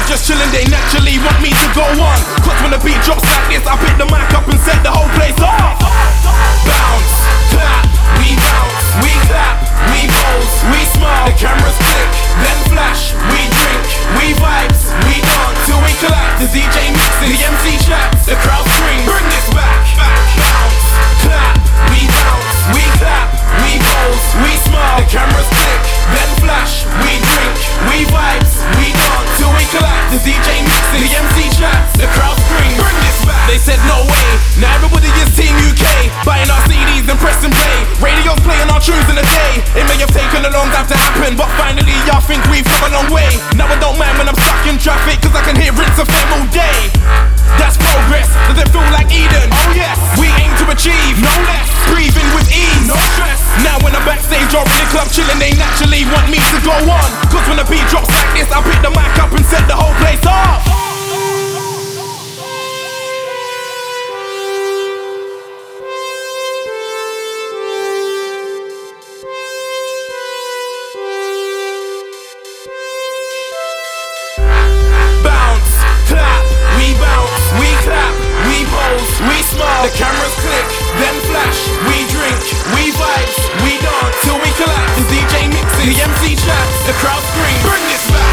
just chilling, they naturally want me to go on. Cause when the beat drops like this, I pick the mic up and set the whole place off. Bounce, clap, we bounce, we clap, we pose, we smile. The cameras click, then flash, we drink, we vibes, we dance till we collapse. The DJ mixes, the MC chats, the crowd screams, bring this back. Bounce, clap, we bounce, we clap, we pose, we smile. The cameras click, then flash, we drink, we vibes, we dance till we collapse. The DJ mixes, the MC chats, the crowd screams, bring this back. They said no way, now everybody is Team UK, buying our CDs and pressing play. Radio's playing our tunes in a day. It may have taken a long time to happen, but finally I think we've come a long way. Now I don't mind when I'm stuck in traffic, cause I can hear Rinse FM all day. That's progress, does it feel like Eden? Oh yes, we aim to achieve, no less. Breathing with ease, no stress. Now when I'm backstage or in the club chilling, they naturally want me to go on. Cause when the beat drops like this, I pick the mic up and set the whole place off. We smile, the cameras click, then flash. We drink, we vibes, we dance till we collapse. The DJ mixes, the MC chats, the crowd screams, bring this back.